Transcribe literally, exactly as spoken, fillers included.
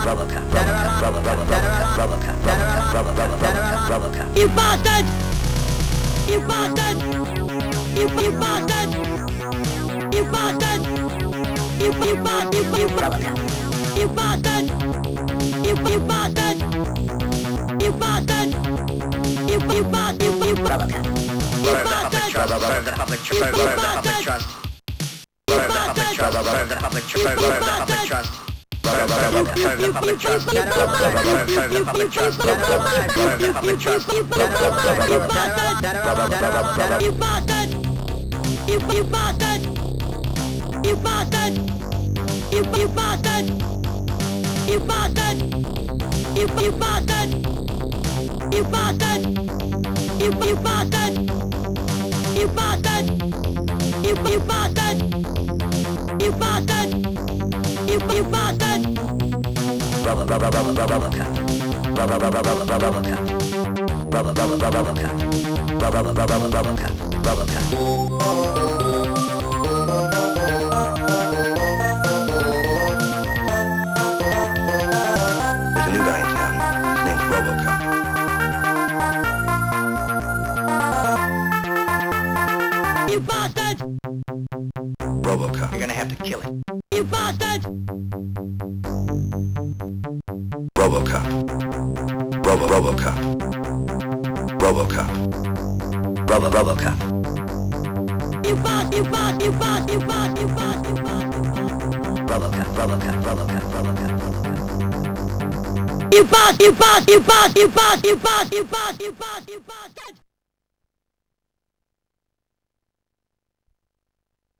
You bastard! You bastard! You you bastard! You bastard! You you bastard! You you bastard! You bastard! You you bastard! You bastard! You you bastard! You you bastard! You bastard! Serve the public trust. Serve the public trust. Serve the public trust. Serve the public trust. Serve the public trust. Serve the public trust. Serve the public trust. Serve the public trust. You bastard! You you bastard! You bastard! You you bastard! You bastard! You you bastard! You bastard! You you bastard! You bastard! You you bastard! You bastard! You you bastard! Rubber, rubber, rubber, rubber, rubber cut. Rubber, rubber, rubber, rubber, rubber cut. Rubber, rubber, rubber, rubber cut. Rubber, rubber, rubber, rubber cut. Rubber cut. There's a new guy in town. His name's RoboCop. You bastard! RoboCop. You're gonna have to kill him. You bastard! RoboCop. Robo RoboCop. RoboCop. Robo RoboCop. You bastard! You bastard! You bastard! You bastard! You bastard! You bastard! RoboCop. RoboCop. RoboCop. RoboCop. RoboCop. You bastard! You bastard! You bastard! You bastard! You bastard! You bastard! You bastard! You bastard!